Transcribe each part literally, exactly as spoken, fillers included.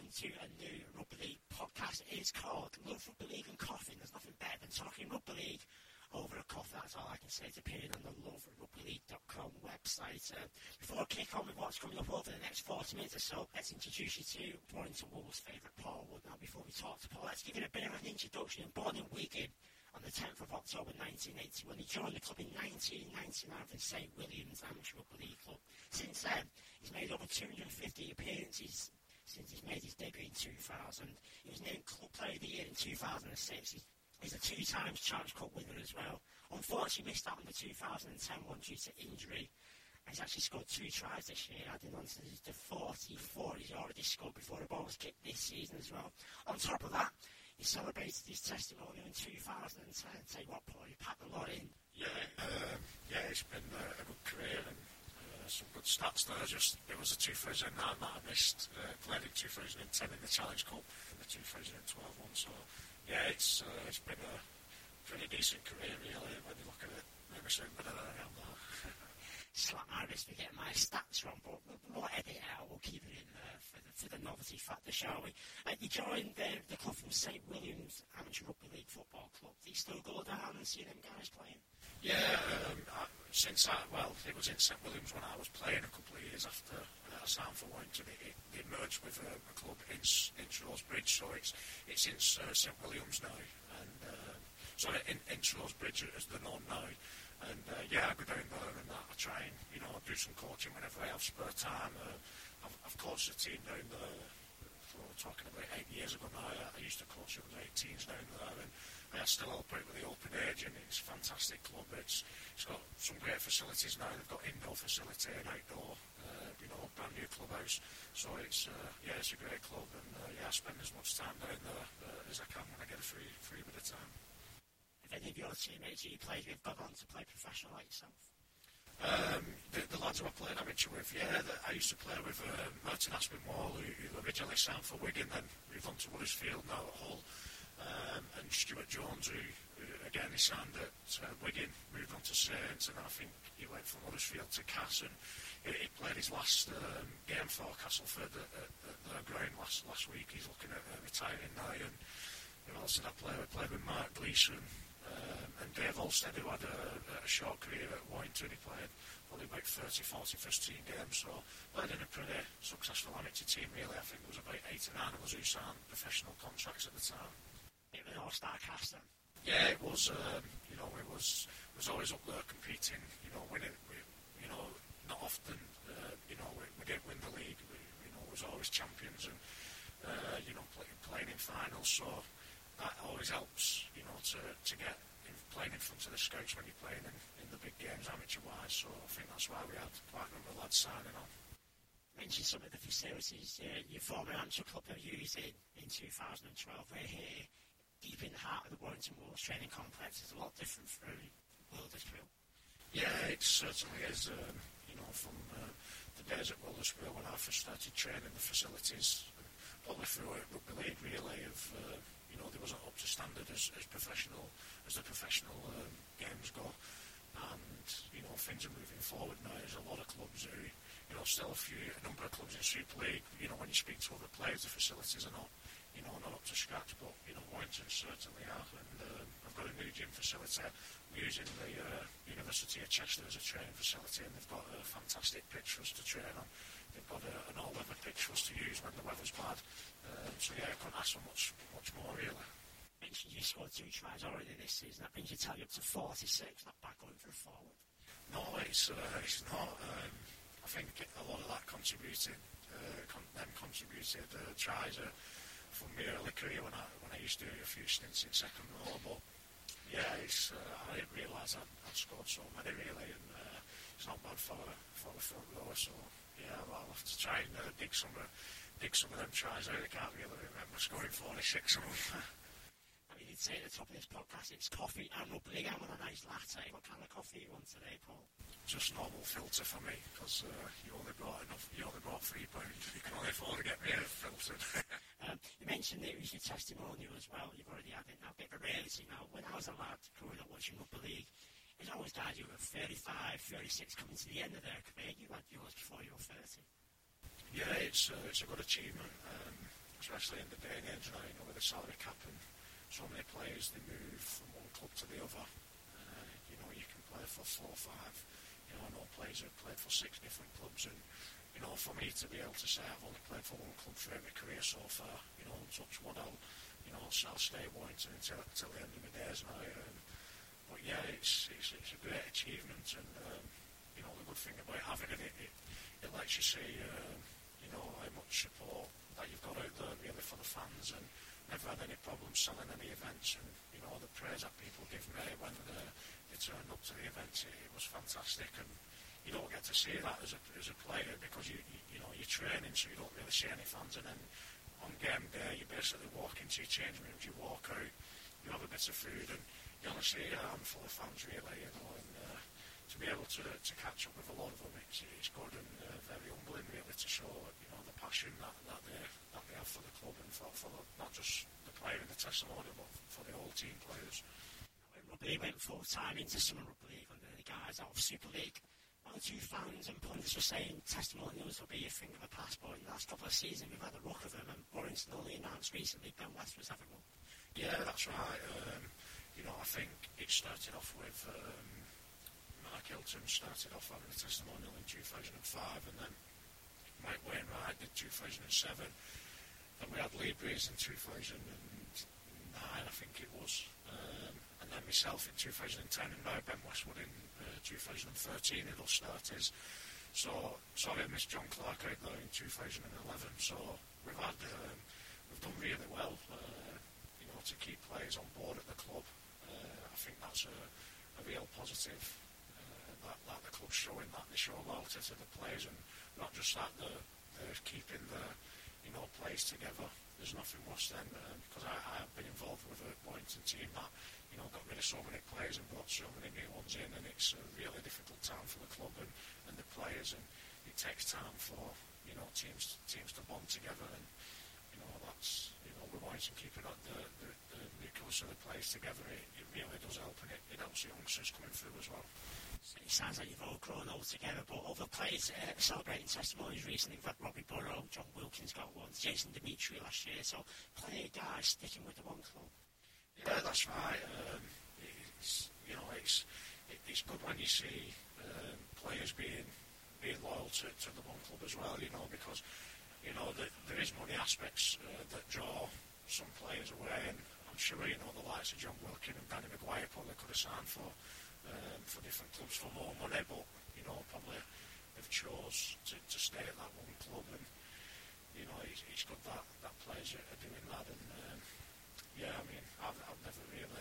welcome to a new Rugby League podcast. It is called Love Rugby League and Coffee. There's nothing better than talking Rugby League over a coffee. That's all I can say. It's appearing on the love rugby league dot com website. Uh, before I kick on with what's coming up over the next forty minutes or so, let's introduce you to Warrington Wolves' favourite Paul Wood. Now, before we talk to Paul, let's give it a bit of an introduction. Born in Wigan on the tenth of October nineteen eighty, when he joined the club in nineteen ninety-nine for St Williams Amateur Rugby League Club. Since then, he's made over two hundred fifty appearances since he's made his debut in two thousand. He was named Club Player of the Year in two thousand six. He's, he's a two times Challenge Cup winner as well. Unfortunately, missed out on the two thousand ten one due to injury. And he's actually scored two tries this year, adding on to the forty-four he's already scored before the ball was kicked this season as well. On top of that, he celebrated his testimonial in two thousand ten. Tell you what, Paul, you packed a lot in. Yeah, um, yeah, it's been uh, a good career and uh, some good stats there. Just it was the two thousand nine that I missed. Uh, played in two thousand ten in the Challenge Cup and the two thousand twelve one. So yeah, it's uh, it's been a pretty decent career really when you look at it. Maybe soon better than I am now. Slap my wrist for getting my stats wrong, but we'll edit it out. We'll keep it in there for the, for the novelty factor, shall we? Uh, you joined the, the club from St Williams Amateur Rugby League Football Club. Do you still go down and see them guys playing? Yeah, um, I, since I, well, it was in St Williams when I was playing a couple of years after uh, I signed for Warrington. It, it, it merged with a, a club in, in Trowbridge, so it's it's in uh, St Williams now. And uh, so in, in Trowbridge as they're known now. And uh, yeah, I go down there and that. I try and, you know, do some coaching whenever I have spare time. Uh, I've, I've coached a team down there, for talking about eight years ago now. I, I used to coach under eighteens down there, and I still operate with the Open Age, and it's a fantastic club. It's, it's got some great facilities now. They've got indoor facility and outdoor, uh, you know, brand new clubhouse. So it's, uh, yeah, it's a great club, and uh, yeah, I spend as much time down there uh, as I can when I get a free, free bit of time. If any of your teammates you played with gone on to play professional like yourself? Um, the, the lads who I played amateur with, yeah, the, I used to play with uh, Martin Aspinwall, who, who originally signed for Wigan, then moved on to Huddersfield, now at Hull, um, and Stuart Jones, who, who again, he signed at uh, Wigan, moved on to Saints, and I think he went from Huddersfield to Cass, and he, he played his last um, game for Castleford at, at, at their ground last, last week. He's looking at uh, retiring now, and who else did I play with? I played with Mark Gleeson, Um, and Dave Olstead, who had a, a short career at Warrington. He played probably about thirty, forty first team games, so played in a pretty successful amateur team really. I think there was about eight or nine of us who signed professional contracts at the time. Bit of an all-star cast then? Yeah, it was, um, you know, it was was always up there competing, you know, winning, we, you know, not often, uh, you know, we, we didn't win the league, we, you know, was always champions and, uh, you know, play, playing in finals, so that always helps, you know, to, to get in, playing in front of the scouts when you're playing in, in the big games amateur-wise. So I think that's why we had quite a number of lads signing on. You mentioned some of the facilities uh, your former amateur club have used in, in two thousand twelve. We're here deep in the heart of the Warrington Wolves training complex. It's a lot different from Wilderspool. Yeah, it certainly is. Um, you know, from uh, the days at Wilderspool when I first started training, the facilities, probably through rugby league really, of uh, you know, they wasn't up to standard as, as professional as the professional um, games go, and you know, things are moving forward now. There's a lot of clubs who, you know, still a few, a number of clubs in Super League. You know, when you speak to other players, the facilities are not, you know, not up to scratch. But you know, Warrington certainly are, and um, I've got a new gym facility. We're using the uh, University of Chester as a training facility, and they've got a fantastic pitch for us to train on. They've got a, an all-weather pitch for us to use when the weather's bad. Um, so yeah, I couldn't ask for much, much more really. You mentioned you scored two tries already this season. That brings your tally up to forty-six. Not bad going for a forward. No, it's uh, it's not. Um, I think a lot of that contributed, uh, con- them contributed uh, tries uh, from my early career when I when I used to do a few stints in second row. But yeah, it's uh, I didn't realise I'd, I'd scored so many really, and uh, it's not bad for for the front row. So yeah, I'll have to try and uh, dig some. Uh, dig some of them tries out. I can't really remember scoring forty-six of them. I mean, you'd say at the top of this podcast it's coffee and rugby league. I'm on a nice latte. What kind of coffee you want today, Paul? Just normal filter for me, because uh, you only brought enough. You only brought three pounds. You can only afford to get me a filtered. um, you mentioned that it was your testimonial as well. You've already had it now. A bit of a rarity now. When I was a lad growing up watching rugby league, there's always guys who were thirty-five, thirty-six coming to the end of their career. You had yours before you were thirty. Yeah, it's uh, it's a good achievement. Um, especially in the day and age now, you know, with the salary cap and so many players, they move from one club to the other. Uh, you know, you can play for four or five. You know, I know players who've played for six different clubs, and you know, for me to be able to say I've only played for one club throughout my career so far, you know, touch wood, I'll, you know, I'll stay at Warrington until, until the end of my days now. Um, but yeah, it's, it's it's a great achievement, and um, you know, the good thing about having it, it, it, it lets you see, um, you know, how much support that you've got out there really for the fans, and never had any problems selling any events, and you know, the praise that people give me when uh, they turned up to the events, it, it was fantastic. And you don't get to see that as a, as a player because you, you you know, you're training, so you don't really see any fans, and then on game day you basically walk into your change rooms, you walk out, you have a bit of food, and you only see a handful of fans really, you know, and uh, to be able to, to catch up with a lot of them, it's, it's good and uh, very humbling really to show, you know, the passion that, that they that they have for the club and for, for the, not just the player in the testimonial, but for the whole team players. When rugby went full time into Summer Rugby League under the guys out of Super League, one or two fans and pundits were saying testimonials will be a thing of the past, but in the last couple of seasons we've had a ruck of them, and Warrington only announced recently Ben West was having one. Yeah, that's right. Um, you know, I think it started off with um, Mark Hilton started off having a testimonial in two thousand five, and then Mike Wainwright did two thousand seven, and we had Lee Breeze in two thousand nine, I think it was, um, and then myself in two thousand ten, and now Ben Westwood in uh, two thousand thirteen it'll start his. So, sorry I missed John Clark out there in two thousand eleven, so we've had, um, we've done really well, uh, you know, to keep players on board at the club. Uh, I think that's a, a real positive, uh, that, that the club's showing that they show loyalty to the players, and not just that, they're, they're keeping the, you know, players together. There's nothing worse than, uh, because I, I have been involved with a Warrington team that, you know, got rid of so many players and brought so many new ones in, and it's a really difficult time for the club and, and the players, and it takes time for, you know, teams teams to bond together, and, you know, that's, you know, with Warrington keeping up the, the, the nucleus of the players together, it, it really does help, and it, it helps the youngsters coming through as well. So it sounds like you've all grown old together, but other players uh, celebrating testimonies recently. We've had Robbie Burrow, John Wilkins got one, Jason Dimitri last year, so plenty of guys sticking with the one club. Yeah, that's right. Um, it's, you know, it's it, it's good when you see um, players being being loyal to, to the one club as well, you know, because, you know, the, there is money aspects uh, that draw some players away, and I'm sure, you know, the likes of John Wilkins and Danny Maguire probably could have signed for um, for different clubs for more money, but, you know, probably have chose to, to stay at that one club, and, you know, it's, it's good that, that players are, are doing that, and um, yeah, I mean, I've, I've never really,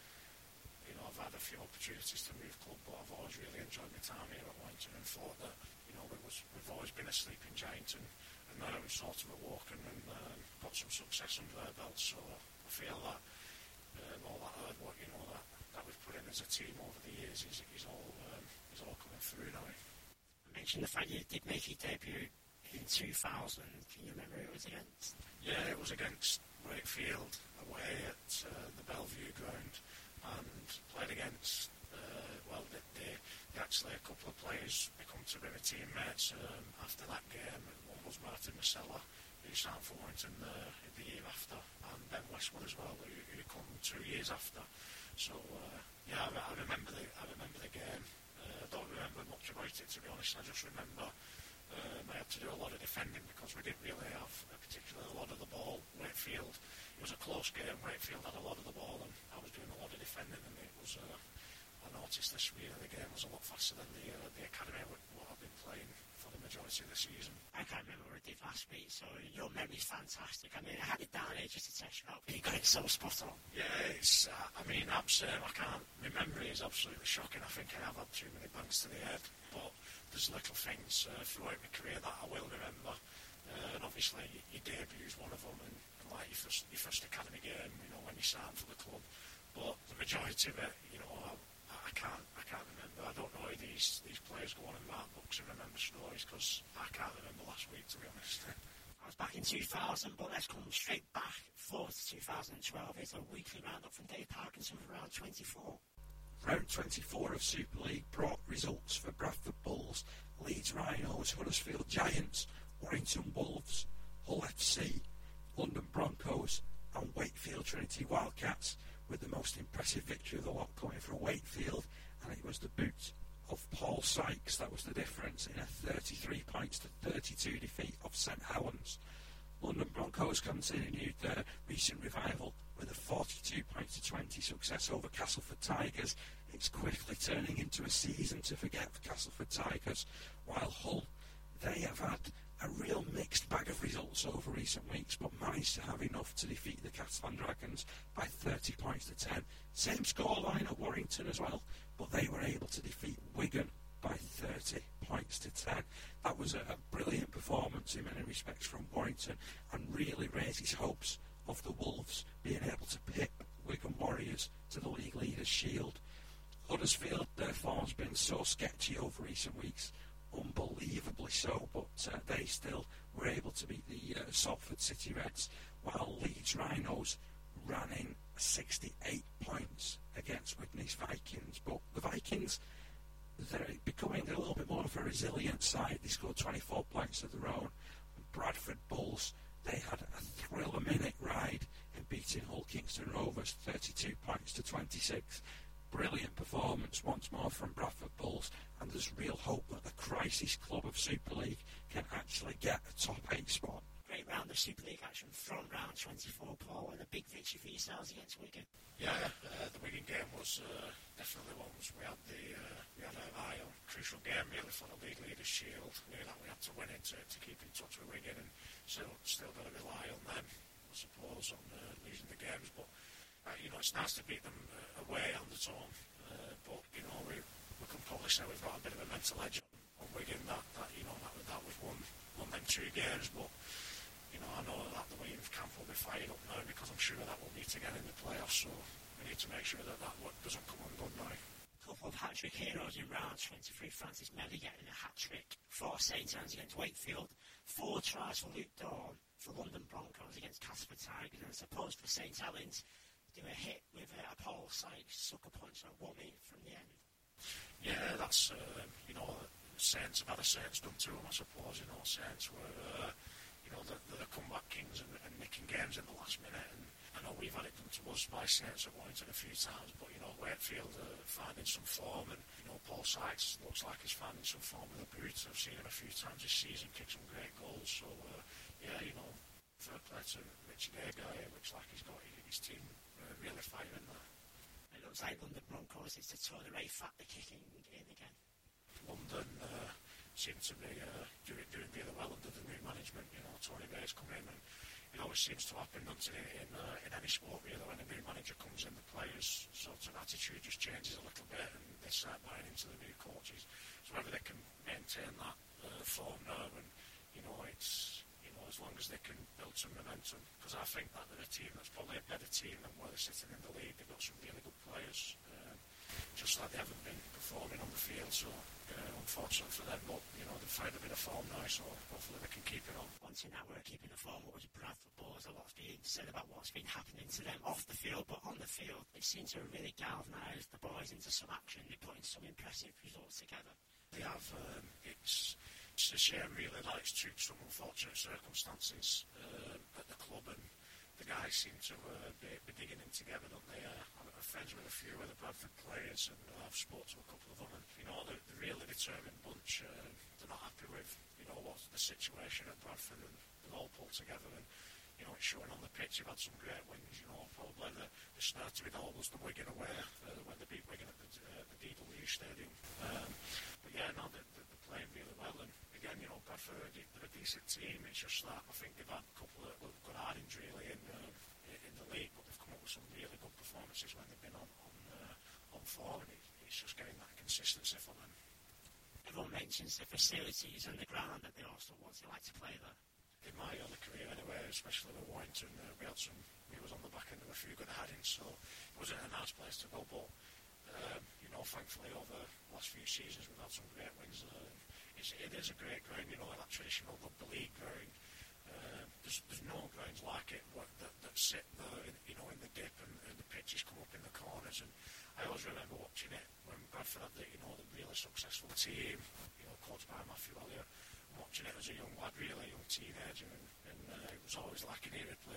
you know, I've had a few opportunities to move club, but I've always really enjoyed my time here at Warrington, and thought that, you know, it was, we've always been a sleeping giant, and, and now we've sort of awoken and um, got some success under our belts, so I feel that um, all that hard work, you know, that, that we've put in as a team over the years is, is all um, is all coming through now. I mentioned the fact you did make your debut in two thousand. Can you remember who it was against? Yeah, it was against Wakefield away at uh, the Bellevue ground, and played against, uh, well, they, they, they actually, a couple of players become to be my teammates um, after that game. One was Martin Masella, who signed for Warrington uh, the year after, and Ben Westwood as well, who, who come two years after. So, uh, yeah, I, I remember the I remember the game. I uh, don't remember much about it, to be honest. I just remember um, I had to do a lot of defending because we didn't really have a particularly a lot of the ball. Wakefield, it was a close game. Wakefield had a lot of the ball, and I was doing a lot of defending, and it was. Uh, I noticed this year the game was a lot faster than the uh, the academy what I've been playing for the majority of the season. I can't remember what I did last week, so your memory's fantastic. I mean, I had it down here just to test you out, but you got it so spot on. Yeah, it's, uh, I mean, abs- um, I can't, my memory is absolutely shocking. I think I have had too many bangs to the head, but there's little things uh, throughout my career that I will remember. Uh, and obviously, your debut is one of them, and, and like your first, your first academy game, you know, when you signed for the club. But the majority of it, you know, I, I can't, I can't remember. I don't know how these, these players go on and mark books and remember stories, because I can't remember last week, to be honest. I was back in two thousand, but let's come straight back forward to two thousand twelve. It's a weekly roundup from Dave Parkinson for round twenty-four. Round twenty-four of Super League brought results for Bradford Bulls, Leeds Rhinos, Huddersfield Giants, Warrington Wolves, Hull F C, London Trinity Wildcats, with the most impressive victory of the lot coming from Wakefield, and it was the boot of Paul Sykes that was the difference in a thirty-three points to thirty-two defeat of St Helens. London Broncos continued their recent revival with a forty-two points to twenty success over Castleford Tigers. It's quickly turning into a season to forget for Castleford Tigers, while Hull, they have had a real mixed bag of results over recent weeks, but managed to have enough to defeat the Catalan Dragons by thirty points to ten. Same scoreline at Warrington as well, but they were able to defeat Wigan by thirty points to ten. That was a, a brilliant performance in many respects from Warrington, and really raises hopes of the Wolves being able to pip Wigan Warriors to the league leaders' shield. Huddersfield, their form's been so sketchy over recent weeks, unbelievably so, but uh, they still were able to beat the uh, Salford City Reds, while Leeds Rhinos ran in sixty-eight points against Widnes Vikings. But the Vikings, they're becoming a little bit more of a resilient side. They scored twenty-four points of their own. Bradford Bulls, they had a thrill-a-minute ride in beating Hull Kingston Rovers thirty-two points to twenty-six. Brilliant performance once more from Bradford Bulls, and there's real hope that the crisis club of Super League can actually get a top eight spot. Great round of Super League action from round twenty-four, Paul, and a big victory for yourselves against Wigan. Yeah, uh, the Wigan game was uh, definitely one which we had the uh, we had an eye on. Crucial game really for the league leaders' shield. We knew that we had to win it to, to keep in touch with Wigan, and still still got to rely on them, I suppose, on uh, losing the games. But uh, you know, it's nice to beat them uh, away on the home. Uh, but you know, we we can probably say we've got a bit of a mental edge on, on Wigan. That that you know that that was one one them two games, but. You know, I know that the Williams camp will be fired up now because I'm sure that we'll meet again in the playoffs, so we need to make sure that that work doesn't come undone now. A couple of hat-trick heroes in round twenty-three. Francis Melly getting a hat-trick for Saint Helens against Wakefield. Four tries for Luke Dawn for London Broncos against Castleford Tigers, and I suppose for Saint Helens, do a hit with uh, a Paul Sykes sucker punch that won me from the end. Yeah, that's, uh, you know, Saints have had a Saints done to them, I suppose. You know, Saints were... Uh, You know, the, the comeback kings and, and nicking games in the last minute, and I know we've had it done to us by Saints at Warrington a few times, but you know, Wakefield uh, finding some form, and you know, Paul Sykes looks like he's finding some form with the boots. I've seen him a few times this season, kick some great goals, so uh, yeah, you know, fair play to Richard Agar. It looks like he's got his team uh, really firing there. It looks like London Broncos is to tour the Ray Fat, the kicking in again. London uh, seem to be uh, doing, doing really well under the new management. You know, Tony Bay's come in, and it always seems to happen, doesn't it, in, uh, in any sport really, when a new manager comes in, the players' sort of attitude just changes a little bit, and they start buying into the new coaches. So whether they can maintain that uh, form now, and you know, it's you know, as long as they can build some momentum, because I think that they're a team that's probably a better team than where they're sitting in the league. They've got some really good players. Um, just like they haven't been performing on the field, so uh, unfortunate for them, but you know, they've found a bit of form now, so hopefully they can keep it on. One thing that we're keeping the form up was Bradford Bulls. A lot's been said about what's been happening to them off the field, but on the field they seem to have really galvanised the boys into some action. They're putting some impressive results together. They have, um, it's, it's a shame really that it's took some unfortunate circumstances uh, at the club, and the guys seem to uh, be, be digging in together, don't they? Uh, I'm friends with a few of the Bradford players, and uh, I've spoken to a couple of them, and you know, they're, they're really determined bunch. Uh, they're not happy with, you know, what's the situation at Bradford, and they're all pulled together, and you know, it's showing on the pitch. You've had some great wins, you know, probably the, the starter with all was the Wigan away, uh, when they beat Wigan at the, uh, the D W Stadium. Um, but yeah, no, they're, they're playing really well, and again, you know, Bradford, they're a decent team. It's just that I think they've had a couple of good hardings really in, uh, in the league, but they've come up with some really good performances when they've been on on, uh, on form, and it, it's just getting that consistency for them. Everyone mentions the facilities and the ground that they also want to like to play there. In my early career anyway, especially with Warrington, uh, we had some, we was on the back end of a few good hardings, so it wasn't a nice place to go, but um, you know, thankfully over the last few seasons we've had some great wins. Uh, it's, it is a great ground, you know, like that traditional rugby league ground. Uh, there's, there's no grounds like it what, that, that sit there, in, you know, in the dip, and, and the pitches come up in the corners. And I always remember watching it when Bradford had the, you know, the really successful team, you know, coached by Matthew Elliott. Watching it as a young lad, really young teenager, and, and uh, it was always like an irreplaceable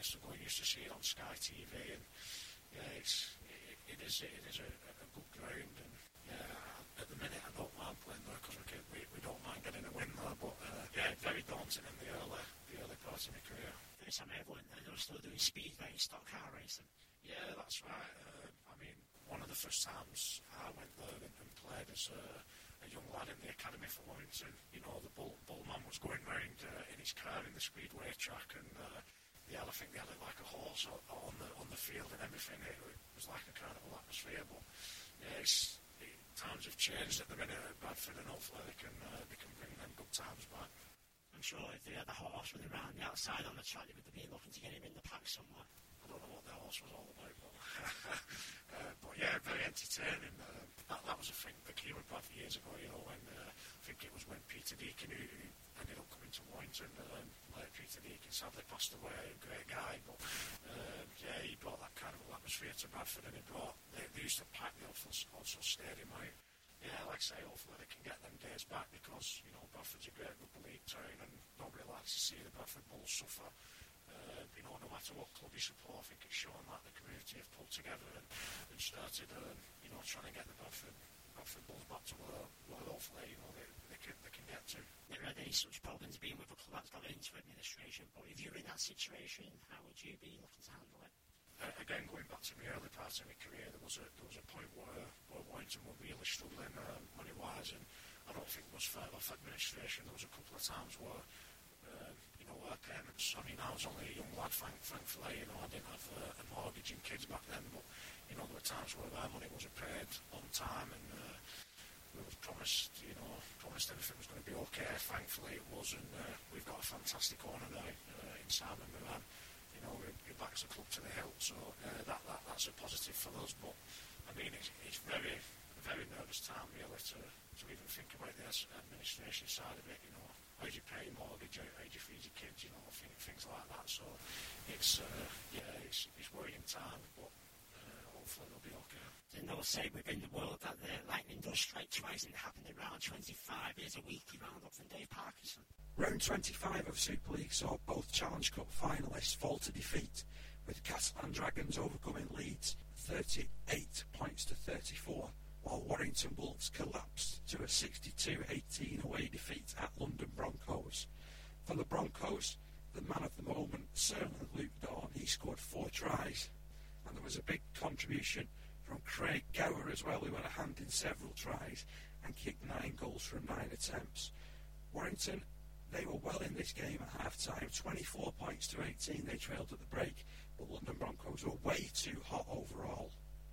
days ago, you used to see it on Sky T V, and yeah, it's, it, it is it is a, a good ground, and yeah, at the minute I don't mind playing there because we, we, we don't mind getting a win there, but uh, yeah, very daunting in the early, the early part of my career. First time I ever went there, they were still doing speed race, stock car racing. Yeah, that's right. Uh, I mean, one of the first times I went there and, and played as a, a young lad in the academy for Warrington, you know, the bull, bullman was going round uh, in his car in the speedway track, and uh, yeah, I think they had it like a horse on the on the field and everything. It, it was like a carnival atmosphere, but yeah, it's, it, times have changed at the minute at Bradford, and hopefully they can uh, they can bring them good times back. I'm sure if they had the horse running around the outside on the track, they would have been looking to get him in the pack somewhere. I don't know what the horse was all about, but, uh, but yeah, very entertaining. Uh, that, that was a thing that came with Bradford years ago, you know, when uh, I think it was when Peter Deacon, who, who ended up coming to Warrington, um, like Peter Deacon sadly passed away, a great guy, but uh, yeah, he brought that kind of atmosphere to Bradford, and he brought, they, they used to pack the also stadium out. Yeah, like I say, hopefully they can get them days back, because, you know, Bradford's a great rugby league town, and nobody likes to see the Bradford Bulls suffer. Uh, you know, no matter what club you support, I think it's shown that the community have pulled together and, and started, uh, you know, trying to get the Bradford, Bradford Bulls back to where, where hopefully, you know, they, they, can, they can get to. Never had any such problems being with a club that's got into administration, but if you're in that situation, how would you be looking to handle it? Uh, again, going back to my early part of my career, there was a there was a point where, where Warrington were really struggling uh, money-wise, and I don't think it was fair off administration. There was a couple of times where, uh, you know, our parents, I mean, I was only a young lad, thank, thankfully, you know, I didn't have uh, a mortgage and kids back then, but, you know, there were times where our money wasn't paid on time, and uh, we were promised, you know, promised everything was going to be okay. Thankfully it was, and uh, we've got a fantastic owner now uh, in Simon Moran. You know, he backs the club to the hilt, so uh, that, that that's a positive for us. But I mean, it's, it's very, very nervous time really to, to even think about the administration side of it. You know, how do you pay your mortgage, how, how do you feed your kids, you know, things like that. So it's uh, yeah, it's, it's worrying time, but uh, hopefully they'll be okay. And they'll say within the world that the lightning does strike twice, and it happened in round twenty-five. Here's a weekly roundup from Dave Parkinson. Round twenty-five of Super League saw both Challenge Cup finalists fall to defeat, with Catalan Dragons overcoming Leeds thirty-eight points to thirty-four, while Warrington Wolves collapsed to a sixty-two eighteen away defeat at London Broncos. For the Broncos, the man of the moment, certainly Luke Dawn. He scored four tries, and there was a big contribution from Craig Gower as well, who had a hand in several tries and kicked nine goals from nine attempts. Warrington, they were well in this game at half-time, twenty-four points to eighteen, they trailed at the break, but London Broncos were way too hot overall.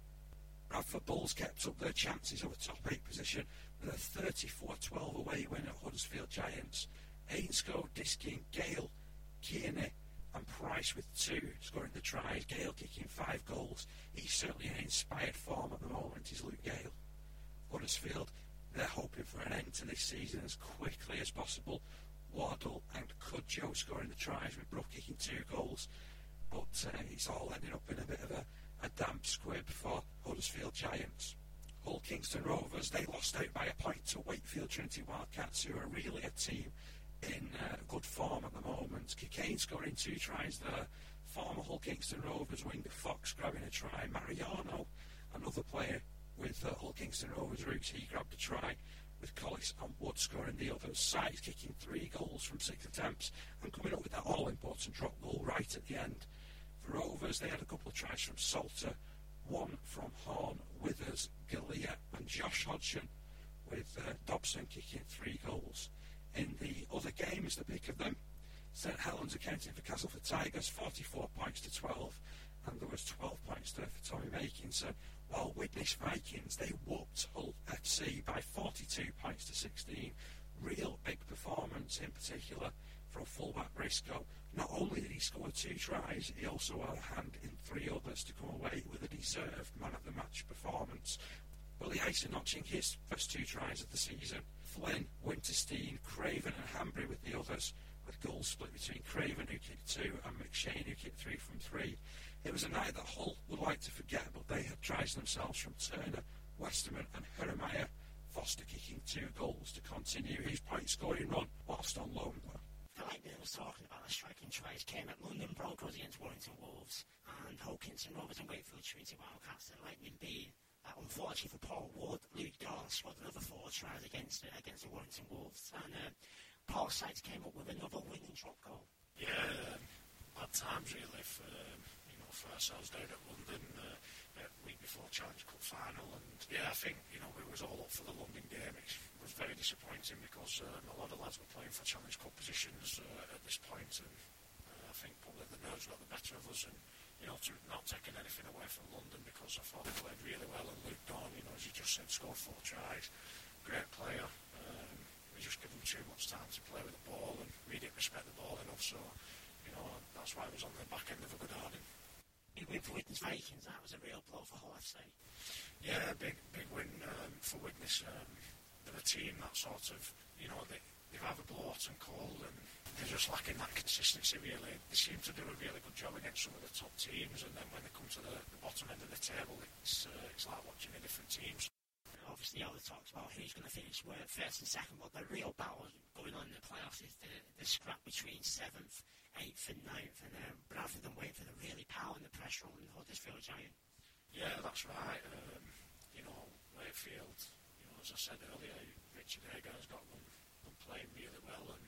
Bradford Bulls kept up their chances of a top eight position with a thirty-four twelve away win at Huddersfield Giants. Ainscough, Diskin, Gale, Kearney and Price with two scoring the tries, Gale kicking five goals. He's certainly in inspired form at the moment, is Luke Gale. Huddersfield, they're hoping for an end to this season as quickly as possible. Wardle and Cudjoe scoring the tries, with Brook kicking two goals, but uh, it's all ending up in a bit of a, a damp squib for Huddersfield Giants. Hull Kingston Rovers, they lost out by a point to Wakefield Trinity Wildcats, who are really a team in uh, good form at the moment. Kikane scoring two tries there. Former Hull Kingston Rovers winger Fox grabbing a try. Mariano, another player with uh, Hull Kingston Rovers roots, he grabbed a try, with Collis and Wood scoring the others. Sykes kicking three goals from six attempts and coming up with that all-important drop goal right at the end. For Rovers, they had a couple of tries from Salter, one from Horn, Withers, Galea and Josh Hodgson, with uh, Dobson kicking three goals. In the other games, the pick of them, St Helens accounting for Castleford Tigers, forty-four points to twelve, and there was twelve points there for Tommy Makinson, while Widnes Vikings, they whooped Hull F C by forty-two points to sixteen. Real big performance in particular from fullback Briscoe. Not only did he score two tries, he also had a hand in three others to come away with a deserved man of the match performance. Willie Hyson notching his first two tries of the season. Flynn, Winterstein, Craven and Hanbury with the others, with goals split between Craven, who kicked two, and McShane, who kicked three from three. It was a night that Hull would like to forget, but they had tries themselves from Turner, Westerman and Hermeyer. Foster kicking two goals to continue his point-scoring run whilst on loan. the Lightning was talking about the striking tries came at London Broncos against Warrington Wolves and Hokinson Rovers and Wakefield Trinity Wildcats. The Lightning beat, uh, unfortunately for Paul Wood, Luke Dawn scored another four tries against uh, against the Warrington Wolves, and uh, Paul Sykes came up with another winning drop goal. Yeah, um, bad times really for, um, you know, for ourselves down at London uh, uh, week before Challenge Cup final, and yeah, I think, you know, we was all up for the London game. It was very disappointing because um, a lot of lads were playing for Challenge Cup positions uh, at this point, and uh, I think probably the nerves got the better of us, and you know, to not taking anything away from London, because I thought they played really well, and Luke Dawn, you know, as you just said, scored four tries, great player. Um, we just give him too much time to play with the ball, and we didn't respect the ball enough, so you know, that's why it was on the back end of a good outing. Big win for Widnes Vikings. That was a real blow for Hull F C. Yeah, big big win um, for Widnes. Um, they're a team that sort of, you know, they, they've either blow hot and cold, and they're just lacking that consistency really. They seem to do a really good job against some of the top teams, and then when they come to the, the bottom end of the table, it's uh, it's like watching a different team. Obviously, all the talks about who's going to finish where first and second, but the real battle going on in the playoffs is the, the scrap between seventh, eighth, and ninth. And um, rather than wait for the really power and the pressure on Huddersfield Giant. Yeah, that's right. Um, you know, Wakefield, you know, as I said earlier, Richard Hager has got them, them playing really well, and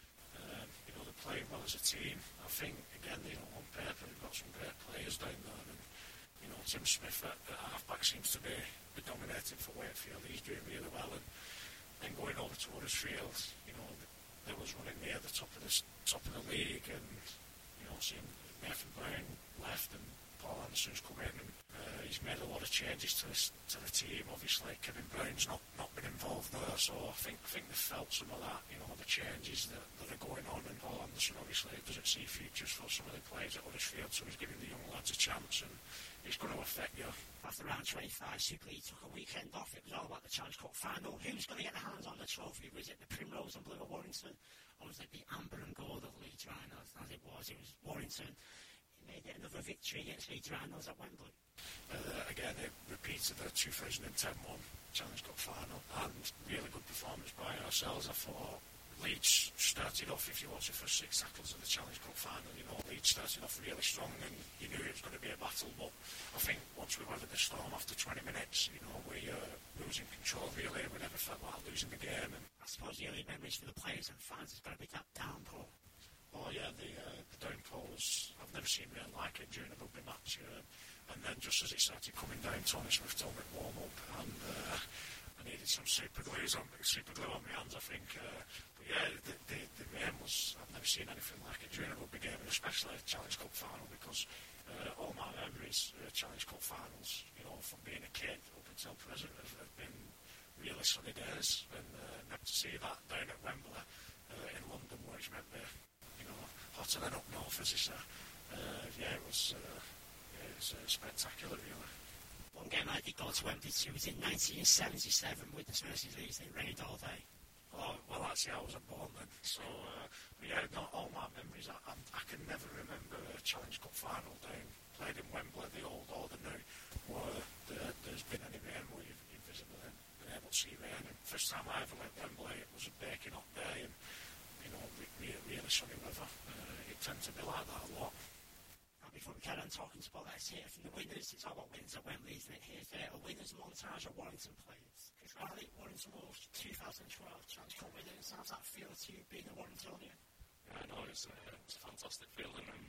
um, you know, they're playing well as a team. I think again, you know, on paper they've got some great players down there, and you know, Tim Smith at, at half-back seems to be, be dominating for Wakefield. He's doing really well, and then going over to Huddersfield, you know, they was running near the top of the top of the league, and you know, seeing Nathan Brown left and Paul Anderson's come in, and uh, he's made a lot of changes to this, to the team. Obviously, Kevin Brown's not, not been involved there, so I think I think they felt some of that, you know, the changes that, that are going on. And Paul Anderson obviously doesn't see futures for some of the players at Huddersfield, so he's giving the young lads a chance, and it's going to affect you. After round twenty-five, Super League took a weekend off. It was all about the Challenge Cup final. Who's going to get their hands on the trophy? Was it the Primrose and Blue of Warrington, or was it the Amber and Gold of Leeds Rhinos? As it was, it was Warrington. It made it another victory against Leeds Rhinos at Wembley. Uh, again, it repeated the two thousand ten one Challenge Cup final, and really good performance by ourselves. I thought Leeds started off, if you watch the first six tackles of the Challenge Cup final, you know, Leeds started off really strong, and you knew it was going to be a battle, but I think once we weathered the storm after twenty minutes, you know, we uh, losing control really, and we never felt like losing the game. And I suppose the early memories for the players and fans has got to be that downpour. Oh yeah, the uh, the downpour was, I've never seen anything like it during a rugby match, uh, and then just as it started coming down, Tony Smith told me to warm up, and uh, I needed some super glue on, super glue on my hands, I think. Uh, but yeah, the, the, the rain was, I've never seen anything like it during a rugby game, and especially a Challenge Cup final, because uh, all my memories, uh, Challenge Cup finals, you know, from being a kid up until present, have, have been really sunny days, and uh, never to see that down at Wembley uh, in London, where it's meant to be, you know, hotter than up north, as they say. Uh, yeah, it was, uh, yeah, it was uh, spectacular, really. One game I did go to Wembley to was in nineteen seventy-seven with the Merseys Leeds. It rained all day. Oh, well, actually, I wasn't born then, so uh, yeah, not all my memories. I, I, I can never remember a Challenge Cup final down played in Wembley, the old or the new, where there, there's been any rain where you've, you've visibly been able to see rain. And first time I ever went to Wembley, it was a baking hot day, and you know, really, really sunny weather. Uh, it tends to be like that a lot. Before we carry on talking about, let's hear from the winners. It's all about winners at Wembley, isn't it? Here's uh, a winners montage of Warrington players. Chris Riley, Warrington Wolves, twenty twelve Challenge Cup winners. How's that feel to you being a Warringtonian? Yeah, I know, it's, uh, it's a fantastic feeling. And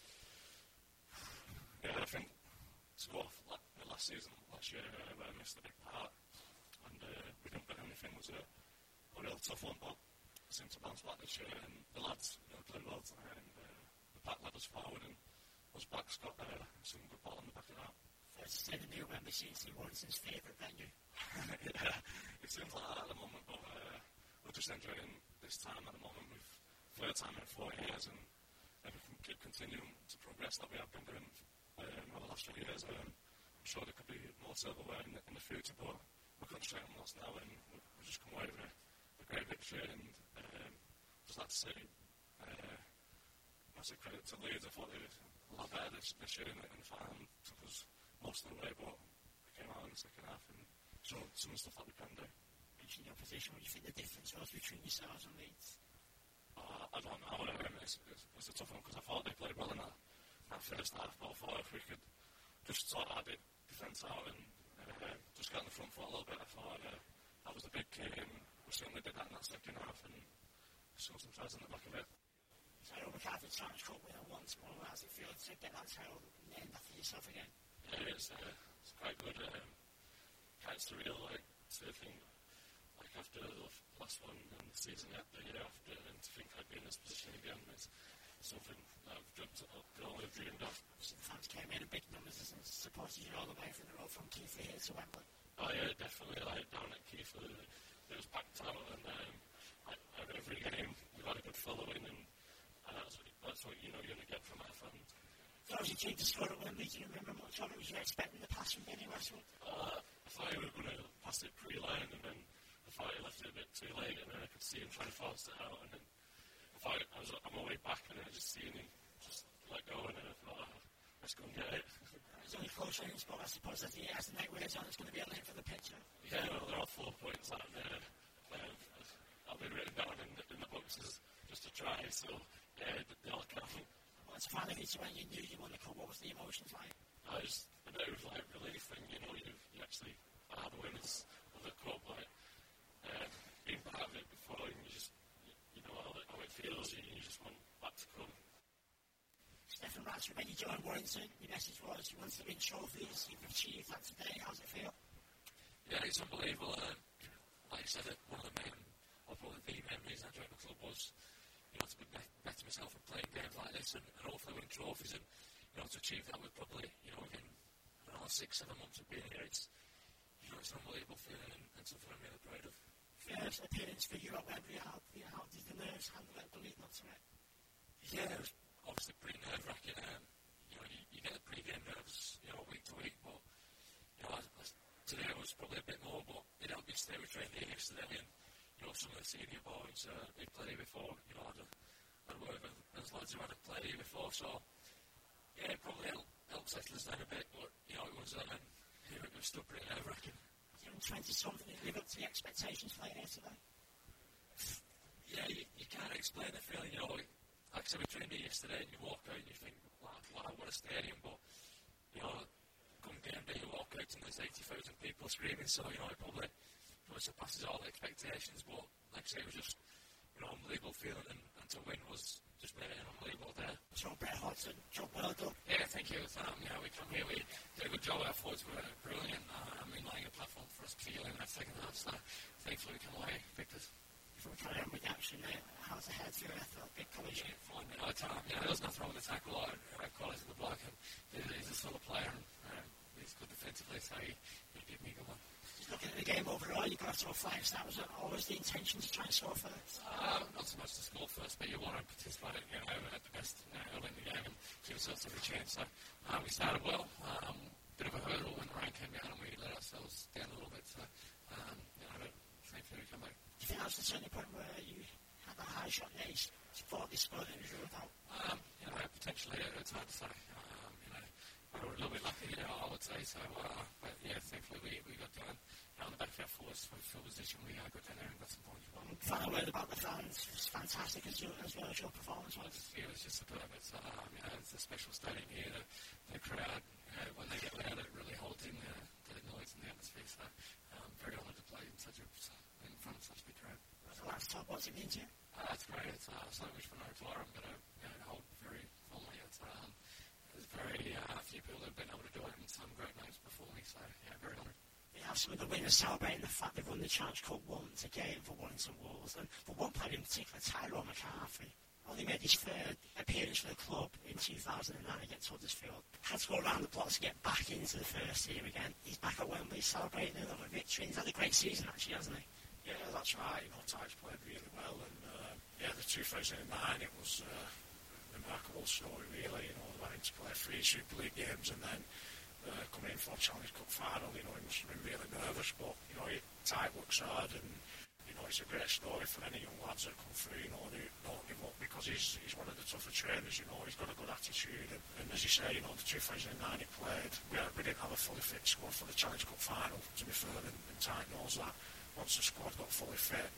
yeah, I think to go off like, the last season, last year, uh, where I missed a big part, and uh, we didn't win anything, was a, a real tough one, but I seem to bounce back this year, and the lads, you know, played well tonight, and uh, the pack led us forward, and us backs got uh, some good ball on the back of that. Fair to say the new Wembley seems to be Warrington's favourite venue. Yeah, it seems like that at the moment, but uh, we're just enjoying this time at the moment. We've third time in four years, and if we can keep continuing to progress that we have been doing um, over the last few years, um, I'm sure there could be more silverware in the, in the future, but we're concentrating on us now, and we've, we've just come away with a, a great victory, and um, just like to say uh, massive credit to Leeds. I thought they were a lot better this, this year in the, in the final, took us most of the way, but we came out in the second half and showed some of the stuff that we can do. In your position, what do you think the difference was between yourselves and Leeds? Uh, I don't know. Um, it's, it's, it's a tough one because I thought they played well in that, that first half, but I thought if we could just sort of add the defence out and uh, just get on the front foot a little bit, I thought uh, that was the big key, and we certainly did that in that second half and saw some tries on the back of it. Tyrell McCarthy Challenge Cup winner once more. How's it feel to get that title named after yourself again? Yeah, it's, uh, it's quite good. Um, quite surreal, like, to think, like, after the last one and the season the year after, and to think I'd be in this position again is something that I've dreamt of, could only have dreamed of. So the fans came in in big numbers and supported you all the way from the road from Keighley here to Wembley. Oh yeah, definitely. Like, down at Keighley, it was packed out, and um, like, every game we've had a good following, and uh, that's, what, that's what you know you're going to get from our fans. So was your dream to score at Wembley? Do you remember much of it? Was you expecting the pass from Benny Westwood? Uh, I thought he was going to pass it pre-line, and then I thought he left it a bit too late, and then I could see him trying to force it out, and then I thought I was on my way back, and then I just seen him just let go, and then I thought, oh, let's go and get it. It's only close range, but I suppose as the, as the night wears on, it's going to be a lane for the picture. Yeah, well, there are four points out there. Um, I'll be written down in the, in the boxes just to try, so yeah, they all count. Well, it's finally reached when you knew you won the cup. What was the emotions like? I just a bit of like relief, and you know, you, you actually are the winners of the cup. Like, uh, being part of it before, and you just you, you know how it, how it feels, and you just want back to come. Stephen Ratchford, when you joined Warrington, your message was you wanted to win trophies. You've achieved that today. How's it feel? Yeah, it's unbelievable. Uh, like I said, one of the main, or probably the main reason I joined the club was, you know, to be better myself and playing games like this, and, and hopefully win trophies. And you know, to achieve that with probably, you know, within I don't know, six, seven months of being here, it's, you know, it's an unbelievable feeling, and, and something I'm really proud of. First appearance for you at Wembley, how, how did the nerves handle it, the lead up to it? Yeah, it was obviously pretty nerve-wracking. Um, you know, you, you get the pre-game nerves, you know, week to week, but you know, I, I, today it was probably a bit more, but it helped me stay with training yesterday, and you know, some of the senior boys uh, who'd played here before, you know, I'd, I'd work with those lads who hadn't played here before, so yeah, it probably helped, helped settle us down a bit, but you know, it was, um, you know, it was still pretty nerve-wracking. You're twenty-something, you live up to the expectations playing here today? Yeah, you, you can't explain the feeling, you know, like I said, we trained here yesterday, and you walk out and you think, wow, wow, what a stadium, but you know, come game day, you walk out and there's eighty thousand people screaming, so you know, it probably, probably surpasses all expectations, but like I say, it was just, you know, unbelievable feeling, and, and to win was just made it an unbelievable day. So Brett Hodgson, job well done. Yeah, thank you. Um, you know, we come here, we did a good job. Our forwards were brilliant. Uh, I mean, laying a platform for us, particularly in that second half. So thankfully, we come away victors. Before we carry on with the action there, how's the head feel after a big collision? Yeah, fine. You know, it's, um, you know, there was nothing wrong with the tackle. I have qualities in the bloke, and he's, he's a solid player, and um, he's good defensively, so he, he gave me a good one. Just looking at the game overall, you got off to a flying start. Was it always the intention to try and score first? Um, not so much to score first, but you want to participate, you know, at the best, you know, early in the game and give yourselves every chance. So um, we started well. Um, bit of a hurdle when the rain came down, and we let ourselves down a little bit. So, um, you know, but thankfully we come back. Do you think that was the turning point where you had that high shot and you thought this scored and you without? Um, you know, potentially, it's hard to say. Um, you know, we were a little bit lucky, you know, I would say. So, uh, but yeah, thankfully we, we got down. On the back of our forwards, we field position, we uh, got down there and got some points. Well, final word about the fans, it's fantastic as, you, as well as your performance was. It was just superb. It's, um, you know, it's a special stadium here. The, the crowd, you know, when they get loud, it really holds in the, the noise and the atmosphere. So, um, very honoured to play in such a in front of such a big crowd. As a last top, what's it mean to you? Uh, it's great. It's uh, something which for no tomorrow I'm going to you know, hold very fondly. It's um, there's very uh, few people that have been able to do it, and some great names before me. So, yeah, very honoured. We have some of the winners celebrating the fact they've won the Challenge Cup once again for Warrington Wolves, and for one player in particular, Tyrell McCarthy. Only made his third appearance for the club in two thousand nine against Huddersfield. Had to go around the block to get back into the first team again. He's back at Wembley celebrating another victory. He's had a great season actually, hasn't he? Yeah, that's right. You know, Ty's played really well, and uh, yeah, the two thousand nine it was uh, a remarkable story really. You know, they went to play three Super League games and then Uh, coming in for a Challenge Cup final, you know, he must have been really nervous, but, you know, he, Ty works hard, and, you know, it's a great story for any young lads that come through, you know, and don't give up, because he's he's one of the tougher trainers, you know, he's got a good attitude, and, and as you say, you know, the two thousand nine he played, we, had, we didn't have a fully fit squad for the Challenge Cup final, to be fair, and, and Ty knows that. Once the squad got fully fit, you know,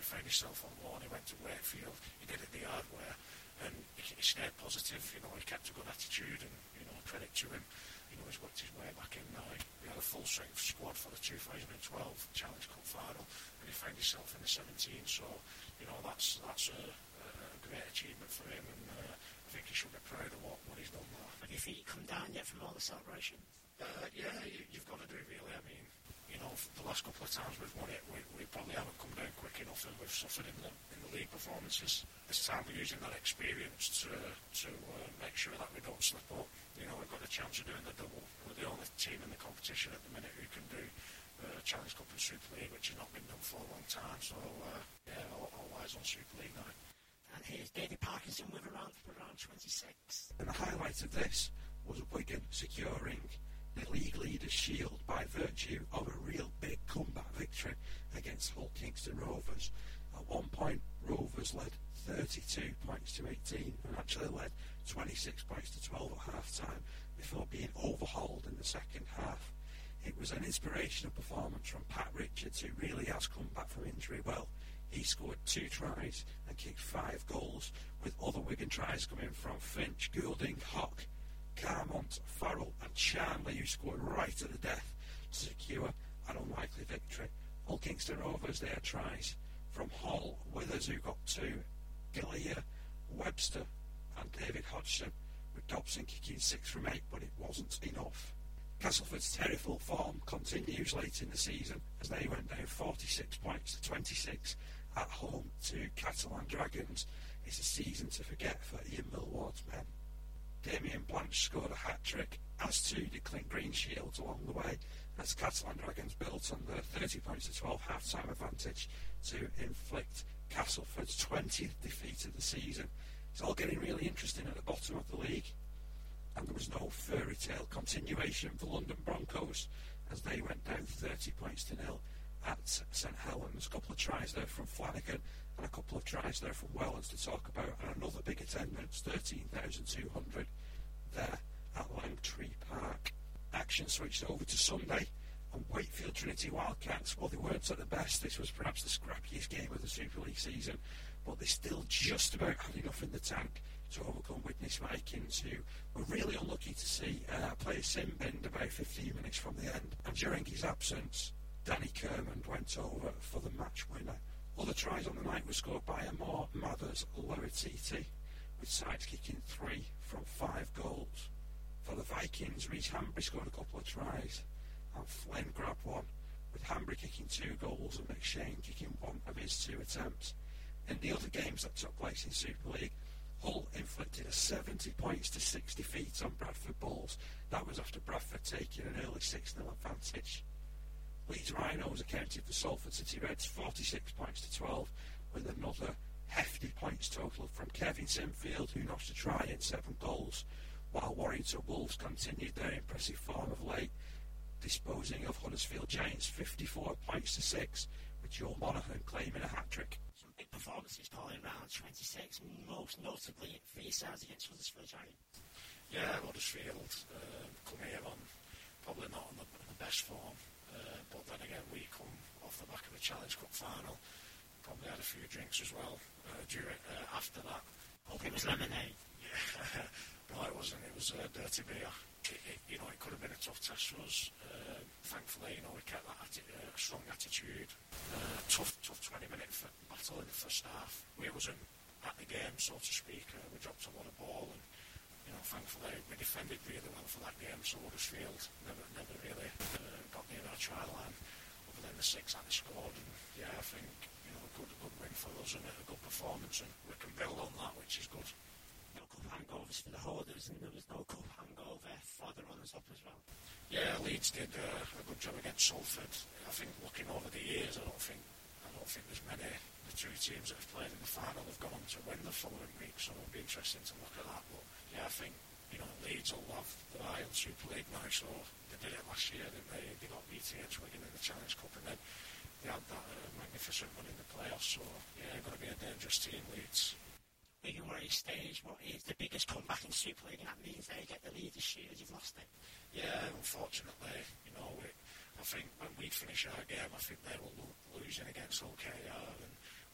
he found himself on loan, he went to Wakefield, he did it the hard way, and he, he stayed positive, you know, he kept a good attitude, and, you know, credit to him, you know, he's worked his way back in now. He had a full-strength squad for the two thousand twelve Challenge Cup final, and he found himself in the seventeen, so, you know, that's that's a, a great achievement for him, and uh, I think he should be proud of what, what he's done there. Have your feet come down yet from all the celebrations? Uh, yeah, you, you've got to do, really. I mean, you know, the last couple of times we've won it, we, we probably haven't come down quick enough, and we've suffered in the in the league performances. This time we're using that experience to to uh, make sure that we don't slip up. You know, we've got a chance of doing the double. We're the only team in the competition at the minute who can do uh, Challenge Cup and Super League, which has not been done for a long time. So, uh, yeah, all, all eyes on Super League now. And here's David Parkinson with around for round twenty-six. And the highlight of this was Wigan securing the league leaders' shield by virtue of a real big comeback victory against Hull Kingston Rovers. At one point, Rovers led thirty-two points to eighteen and actually led twenty-six points to twelve at half-time before being overhauled in the second half. It was an inspirational performance from Pat Richards, who really has come back from injury well. He scored two tries and kicked five goals, with other Wigan tries coming from Finch, Goulding, Hock, Carmont, Farrell and Charnley, who scored right at the death to secure an unlikely victory. Hull Kingston Rovers, they had tries from Hall, Withers, who got two, Gillier, Webster and David Hodgson, with Dobson kicking six from eight, but it wasn't enough. Castleford's terrible form continues late in the season as they went down forty-six points to twenty-six at home to Catalan Dragons. It's a season to forget for Ian Millward's men. Damien Blanche scored a hat-trick, as too did Clint Greenshields along the way, as Catalan Dragons built on the thirty points to twelve half-time advantage to inflict Castleford's twentieth defeat of the season. It's all getting really interesting at the bottom of the league, and there was no fairy tale continuation for London Broncos as they went down thirty points to nil at St Helens. A couple of tries there from Flanagan and a couple of tries there from Wellens to talk about, and another big attendance, thirteen thousand two hundred there at Langtree Park. Action switched over to Sunday, and Wakefield Trinity Wildcats, well, they weren't at the best. This was perhaps the scrappiest game of the Super League season, but they still just about had enough in the tank to overcome Widnes Vikings, who were really unlucky to see uh, player Sim binned about fifteen minutes from the end. And during his absence, Danny Kermond went over for the match winner. Other tries on the night were scored by Amor, Mathers, Laurititi, with sides kicking three from five goals. For the Vikings, Rhys Hambry scored a couple of tries, and Flynn grabbed one, with Hambry kicking two goals and McShane kicking one of his two attempts. In the other games that took place in Super League, Hull inflicted a seventy points to six defeat on Bradford Bulls. That was after Bradford taking an early six nil advantage. Leeds Rhinos accounted for Salford City Reds forty-six points to twelve, with another hefty points total from Kevin Sinfield, who notched a try and seven goals, while Warrington Wolves continued their impressive form of late, disposing of Huddersfield Giants fifty-four points to six, with Joe Monaghan claiming a hat-trick. Some big performances, Paul, in round twenty-six, most notably for yourselves against Huddersfield Giants. Yeah, Huddersfield uh, come here on probably not on the, the best form, uh, but then again we come off the back of a Challenge Cup final, probably had a few drinks as well uh, during uh, after that. Hope it was lemonade. Yeah, no, it wasn't. It was uh, dirty beer. It, it, you know, it could have been a tough test for us. Uh, thankfully, you know, we kept that atti- uh, strong attitude. Uh, tough, tough twenty-minute f- battle in the first half. We wasn't at the game, so to speak. Uh, we dropped a lot of ball, and you know, thankfully, we defended really well for that game. So Huddersfield never, never really uh, got near our try line, other than the six that they scored. And yeah, I think you know, a good, a good win for us and a good performance, and we can build on that, which is good. No cup hangovers for the holders, and there was no cup hangover for the runners-up as well. Yeah, Leeds did uh, a good job against Salford. I think looking over the years, I don't think I don't think there's many. The two teams that have played in the final have gone on to win the following week, so it'll be interesting to look at that. But yeah, I think you know Leeds will have their eye on Super League now. So they did it last year, didn't they? They got B T H Wigan in the Challenge Cup, and then they had that uh, magnificent run in the playoffs. So yeah, going to be a dangerous team, Leeds. Wigan were at a stage what is the biggest comeback in Super League, and that means they get the leaders' shield. You've lost it. Yeah, unfortunately, you know, we, I think when we finish our game, I think they were lo- losing against Hull K R, and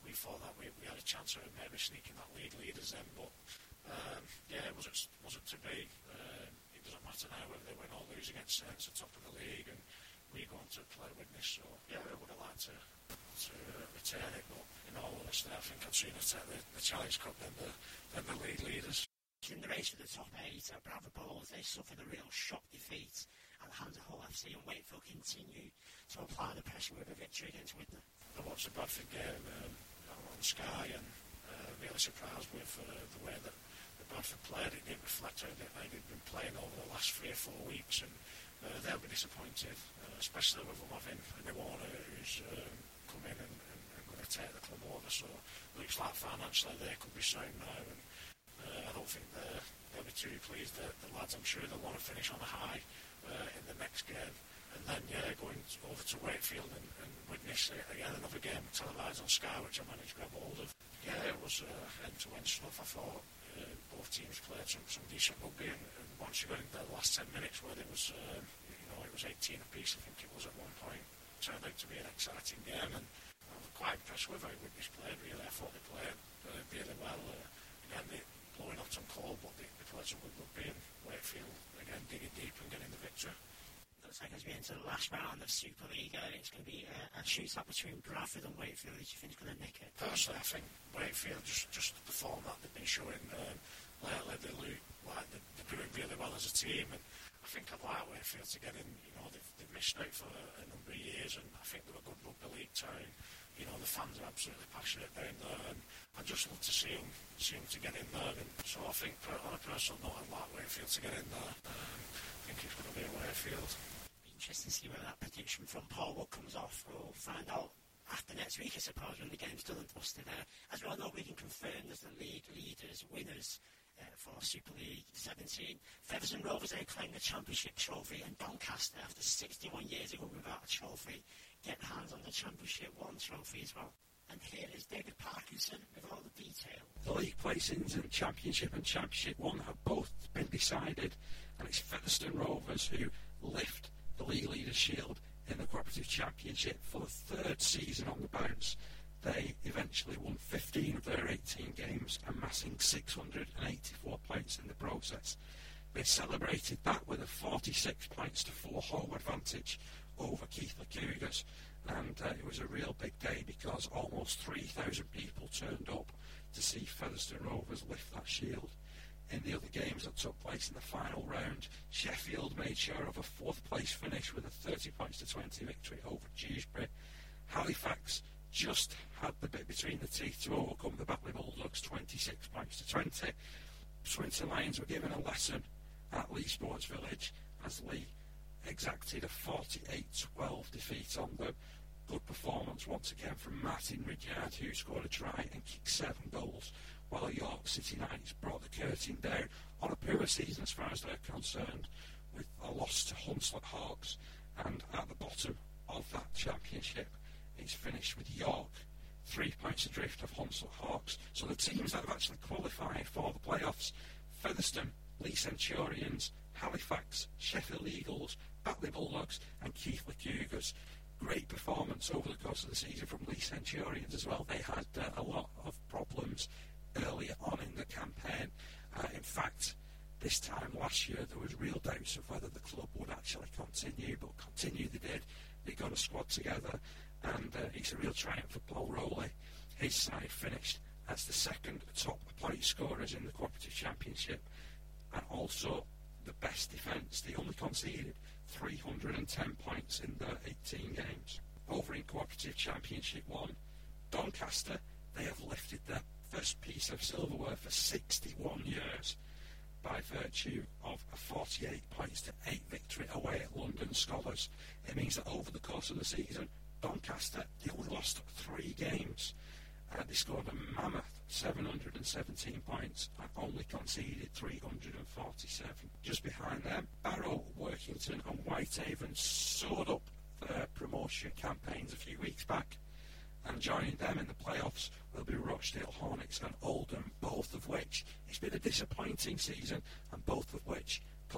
we thought that we, we had a chance of maybe sneaking that league leaders then, but um, yeah, it wasn't, wasn't to be. Um, it doesn't matter now whether they win or lose against Saints at the top of the league, and we go on to play Widnes, so yeah, I would have liked to, to uh, retain it, but in all honesty, I think I'd sooner take the, the Challenge Cup than the, than the league leaders. In the race for the top eight, at Bradford Bowls, they suffered a real shock defeat at Hampton Hall F C, and Wakefield continue to apply the pressure with a victory against Widnes. I watched the Bradford game um, on Sky, and uh, really surprised with uh, the way that the Bradford played. It didn't reflect how they, they'd been playing over the last three or four weeks, and uh, they'll be disappointed, uh, especially with them having a new owner who's um, come in and, and, and going to take the club over. So it looks like financially they could be sound now, and uh, I don't think they're, they'll be too pleased. The, the lads, I'm sure they'll want to finish on a high uh, in the next game. And then, yeah, going over to Wakefield and, and Widnes, again, another game televised on Sky, which I managed to grab hold of. Yeah, it was uh, end-to-end stuff. I thought uh, both teams played some, some decent rugby, and, and once you got into the last ten minutes where there was, um, you know, it was eighteen apiece, I think it was at one point, it turned out to be an exciting game, and I was quite impressed with how Widnes played, really. I thought they played uh, really well. Uh, again, they blowing out some cold, but they, they played some good rugby, and Wakefield, again, digging deep and getting the victory. Looks like as we enter the last round of Super League, uh, it's going to be a, a shootout between Bradford and Wakefield. Who do you think is going to nick it? Personally, I think Wakefield, just, just the form that they've been showing um, lately, they look like they're, they're doing really well as a team, and I think I'd like Wakefield to get in. You know, they've, they've missed out for a, a number of years, and I think they're a good rugby league town. You know, the fans are absolutely passionate down there, and I'd just love to see them, see them to get in there. And so I think, per, on a personal note, I'd like Wakefield to get in there. Um, I think it's going to be a Wakefield. Interesting to see whether that prediction from Paul Wood comes off. We'll find out after next week, I suppose, when the game's done and dusted. Uh, as we all know, we can confirm as the league leaders, winners uh, for Super League seventeen. Featherston Rovers, they claim the championship trophy, and Doncaster, after sixty-one years ago without a trophy, get hands on the Championship One trophy as well. And here is David Parkinson with all the detail. The league placings in Championship and Championship One have both been decided, and it's Featherston Rovers who lift the league leaders shield in the Cooperative Championship for the third season on the bounce. They eventually won fifteen of their eighteen games, amassing six hundred eighty-four points in the process. They celebrated that with a forty-six points to four home advantage over Keighley Cougars, and uh, it was a real big day because almost three thousand people turned up to see Featherston Rovers lift that shield. In the other games that took place in the final round, Sheffield made sure of a fourth place finish with a thirty points to twenty victory over Dewsbury. Halifax just had the bit between the teeth to overcome the Batley Bulldogs, twenty-six points to twenty. Swinton Lions were given a lesson at Leigh Sports Village as Leigh exacted a forty-eight twelve defeat on them. Good performance once again from Martin Ridyard, who scored a try and kicked seven goals, while York City Knights brought the curtain down on a poor season as far as they're concerned, with a loss to Hunslet Hawks. And at the bottom of that championship, it's finished with York, three points adrift of Hunslet Hawks. So the teams that have actually qualified for the playoffs: Featherston, Leigh Centurions, Halifax, Sheffield Eagles, Batley Bulldogs and Keighley Cougars. Great performance over the course of the season from Leigh Centurions as well. They had uh, a lot of problems earlier on in the campaign. Uh, in fact, this time last year there was real doubts of whether the club would actually continue, but continue they did. They got a squad together, and uh, it's a real triumph for Paul Rowley. His side finished as the second top point scorers in the Cooperative Championship, and also the best defence. They only conceded three hundred ten points in their eighteen games. Over in Cooperative Championship one, Doncaster, they have lifted their first piece of silverware for sixty-one years by virtue of a forty-eight points to eight victory away at London Scholars. It means that over the course of the season, Doncaster, they only lost three games. Uh, they scored a mammoth seven hundred seventeen points and only conceded three hundred forty-seven. Just behind them, Barrow, Workington and Whitehaven soared up their promotion campaigns a few weeks back, and joining them in the playoffs will be Rochdale Hornets and Oldham, both of which, it's been a disappointing season, and both of which continue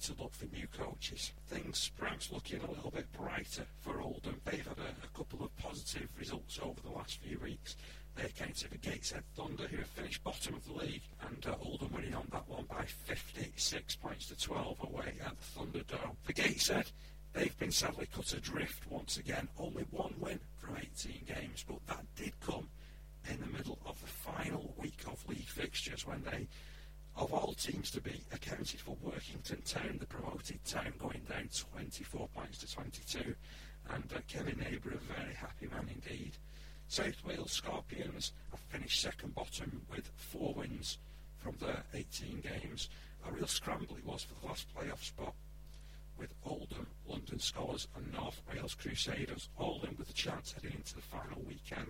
to look for new coaches. Things perhaps looking a little bit brighter for Oldham. They've had a, a couple of positive results over the last few weeks. They came to the Gateshead Thunder, who have finished bottom of the league, and uh, Oldham winning on that one by fifty-six points to twelve away at the Thunderdome. For Gateshead, they've been sadly cut adrift once again. Only one win from eighteen games, but that did come in the middle of the final week of league fixtures, when they, of all teams to be, accounted for Workington Town, the promoted town, going down twenty-four points to twenty-two, and uh, Kevin Neighbour, a very happy man indeed. South Wales Scorpions have finished second bottom with four wins from their eighteen games. A real scramble it was for the last playoff spot, with Oldham, London Scholars and North Wales Crusaders all in with a chance heading into the final weekend.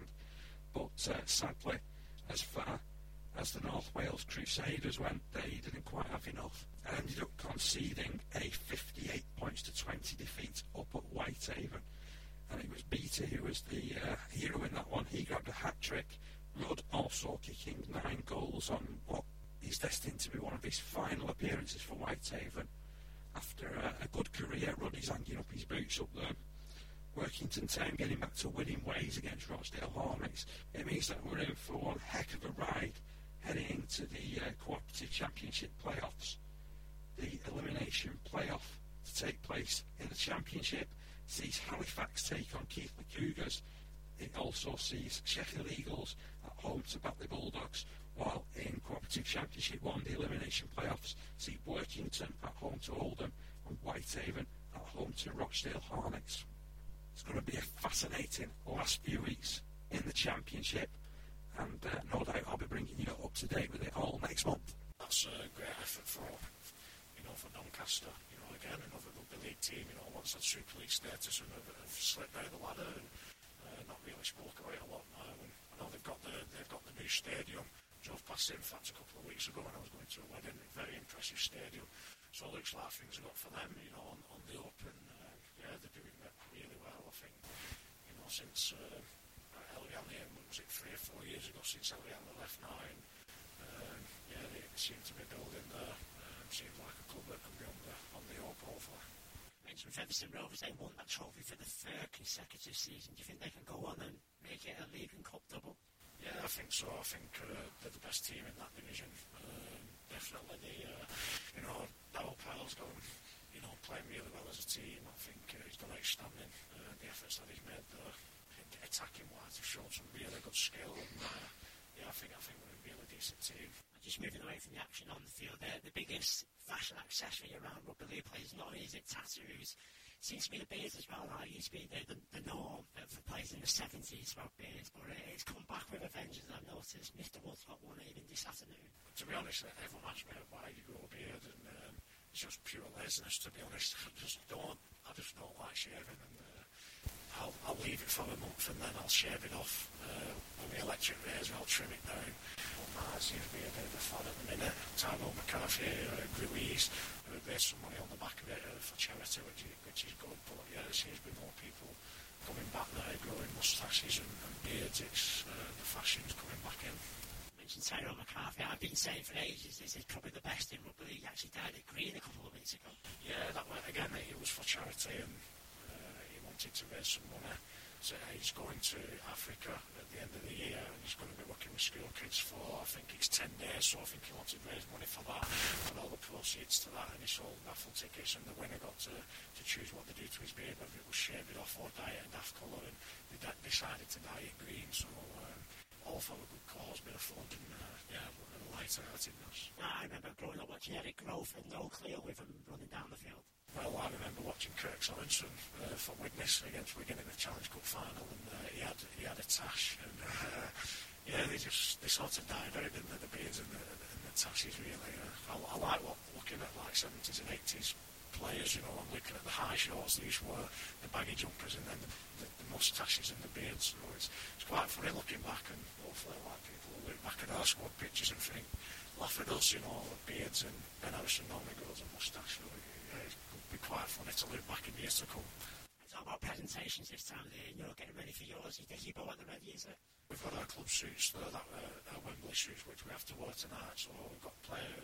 But uh, sadly, as far as the North Wales Crusaders went, they didn't quite have enough and ended up conceding a fifty-eight points to twenty defeat up at Whitehaven. And it was Beattie who was the uh, hero in that one. He grabbed a hat-trick. Rudd also kicking nine goals on what is destined to be one of his final appearances for Whitehaven. After uh, a good career, Rudd is hanging up his boots up there. Workington Town getting back to winning ways against Rochdale Hornets. It means that we're in for one heck of a ride heading into the uh, Cooperative Championship playoffs. The elimination playoff to take place in the Championship sees Halifax take on Keighley Cougars. It also sees Sheffield Eagles at home to Batley Bulldogs, while in Cooperative Championship one, the elimination playoffs see Workington at home to Oldham and Whitehaven at home to Rochdale Hornets. It's going to be a fascinating last few weeks in the Championship, and uh, no doubt I'll be bringing you up to date with it all next month. That's a great effort for, you know, for Doncaster. You know, again, another rugby league team, you know, once that Super League status and have, have slipped down the ladder and uh, not really spoke about it a lot now. And I know they've got the they've got the new stadium. Drove past it, in fact, a couple of weeks ago when I was going to a wedding. Very impressive stadium. So it looks like things have got for them, you know, on, on the open. Uh, yeah, they're doing it really well, I think. You know, since uh, Eliane, was it three or four years ago since Eliane left now, and um, yeah, they, they seem to be building there. Um, seems like a club that can be on the on the up hopefully. Mentioned Featherstone Rovers, they won that trophy for the third consecutive season. Do you think they can go on and make it a league and cup double? Yeah, I think so. I think uh, they're the best team in that division. Um, definitely, the uh, you know, Darryl Pyle's going, you know, playing really well as a team. I think uh, he's done outstanding. Uh, the efforts that he's made there, attacking wise, he's shown some really good skill. And uh, yeah, I think I think we're a really decent team. Just moving away from the action on the field, there, the biggest fashion accessory around rugby league players, not only is it tattoos, it seems to be the beards as well. Now, it used to be the, the, the norm for players in the seventies about beards, but it's come back with a vengeance. I've noticed Mister Wood's got one even this afternoon. To be honest, everyone asks me why you grow a beard, and um, it's just pure laziness, to be honest. I just don't, I just don't like shaving, and uh, I'll, I'll leave it for a month and then I'll shave it off uh, with the electric razor. I'll trim it down. That seems to be a bit of a fun at the minute. Tyrone McCarthy, uh, Ruiz, uh, there's some money on the back of it uh, for charity, which is, which is good. But yeah, there seems to be more people coming back now, growing moustaches and, and beards. It's uh, the fashion's coming back in. You mentioned Tyrone McCarthy. I've been saying for ages this is probably the best in rugby league. He actually died at Green a couple of weeks ago. Yeah, that went again. It was for charity, and uh, he wanted to raise some money. So he's going to Africa at the end of the year, and he's going to be working with school kids for, I think it's ten days, so I think he wanted to raise money for that, and all the proceeds to that, and he sold raffle tickets, and the winner got to, to choose what to do to his beard, whether it was shave it off or dye it a daft colour, and they d- decided to dye it green, so um, all for a good cause, bit of fun, and uh, yeah, a light-heartedness. I remember growing up watching Eric Grove and Noel Cleo with him running down the field. Well, I remember watching Kirk Sorensen uh, for Widnes against Wigan in the Challenge Cup final, and uh, he had he had a tash, and uh, yeah, they just they sort of died out, didn't they, the beards and the, and the tashes really. Uh, I, I like what, looking at like seventies and eighties players, you know, I'm looking at the high shorts these were, the baggy jumpers, and then the, the, the moustaches and the beards. So it's it's quite funny looking back, and hopefully like people will look back at our squad pictures and think, laugh at us, you know, the beards, and Ben Harrison normally grows a moustache. So, yeah, it could be quite funny to look back in years to come. Talk about presentations this time of the year, you know, getting ready for yours. You think you go at the ready, is it? We've got our club suits there, that uh, our Wembley suits, which we have to wear tonight. So we've got player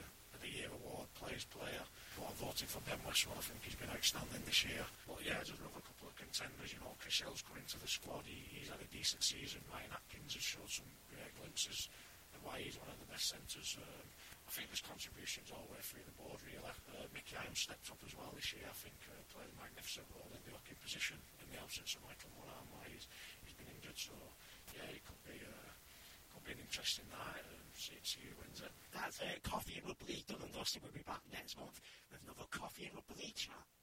the Year award, Players Player. But I'm voting for Ben Westwood. I think he's been outstanding this year. But yeah, there's another couple of contenders. You know, Chris Hill's coming to the squad. He, he's had a decent season. Ryan Atkins has showed some great glimpses of why he's one of the best centres. Um, I think there's contributions all the way through the board, really. Uh, Mickey Iams stepped up as well this year. I think uh, played a magnificent role in the hooking position in the absence of Michael Moran, why he's, he's been injured. So yeah, it could be uh, could be an interesting night. Um, see, see who wins it. That's uh, Coffee and Rugby League done and dusted. We'll be back next month with another Coffee and Rugby League chat.